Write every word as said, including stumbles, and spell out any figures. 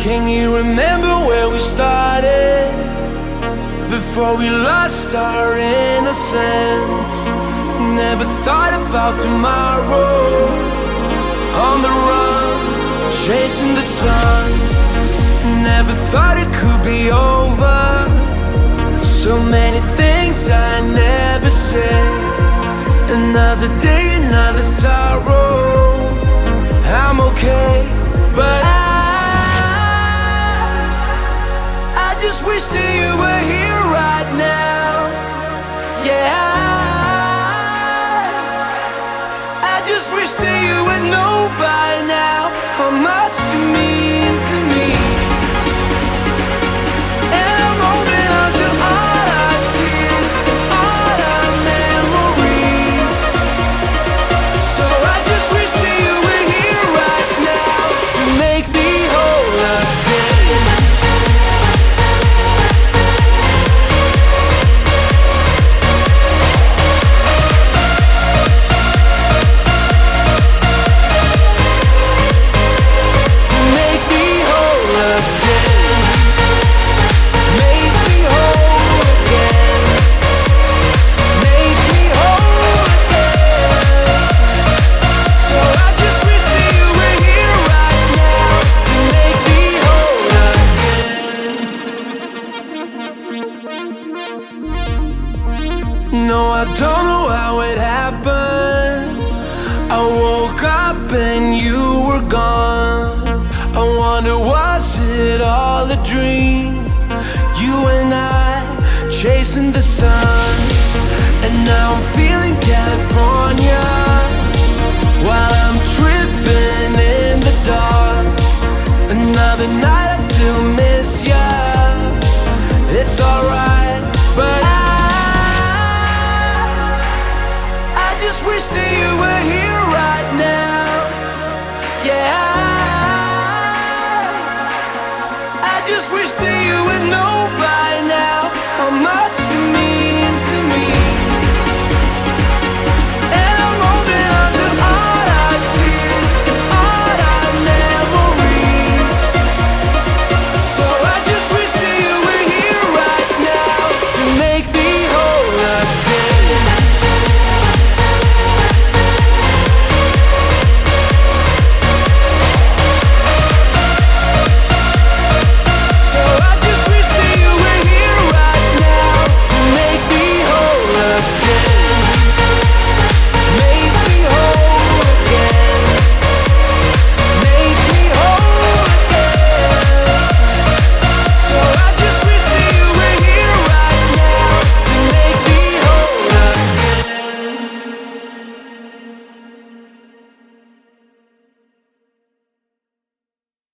Can you remember where we started? Before we lost our innocence. Never thought about tomorrow. On the run, chasing the sun. Never thought it could be over. So many things I never said. Another day, another sorrow. I'm okay, but I I just wish that you were here right now. Yeah, I, I just wish that you would know by now how much you mean to me. And I'm holding on to all our tears, all our memories. So I just wish that you were here right now to make me whole again. No, I don't know how it happened. I woke up and you were gone. I wonder, was it all a dream? You and I chasing the sun. And now I'm feeling California while I'm tripping in the dark. Another night I still miss ya. It's alright, but I I just wish that you were here right now. Yeah, I just wish that you